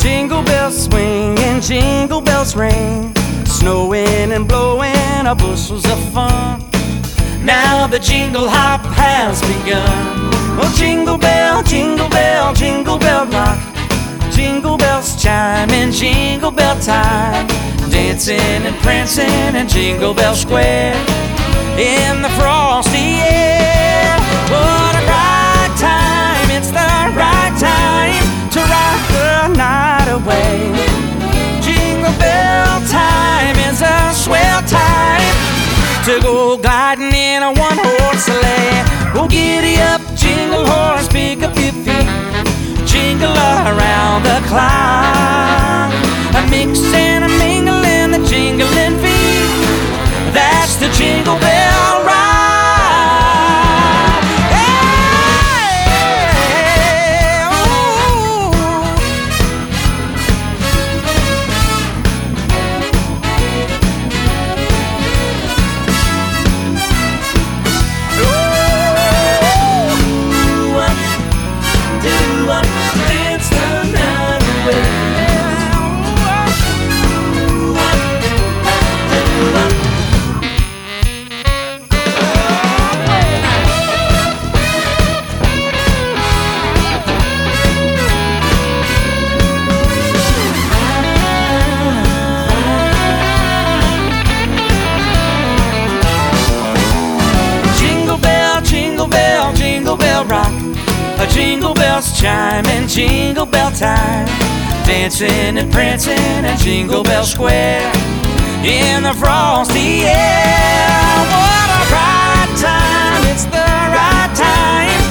Jingle bells swing and jingle bells ring, snowing and blowing are bushels of fun. Now the jingle hop has begun. Oh, jingle bell, jingle bell, jingle bell rock. Jingle bells chime in jingle bell time, dancing and prancing in Jingle Bell Square in the frosty air. What a right time, it's the right time to rock the night away. Jingle bell time is a swell time to go gliding in a one-horse sleigh. Oh, giddy up, jingle horse, pick up your feet, jingle around the clock, a mix and a mingle in the jingling feet. That's the Jingle Bell Ride. Hey, oh. Dance the night away. Jingle bell, jingle bell, jingle bell rock. Jingle bells chime in Jingle Bell time, dancing and prancing in Jingle Bell Square in the frosty air. What a right time, it's the right time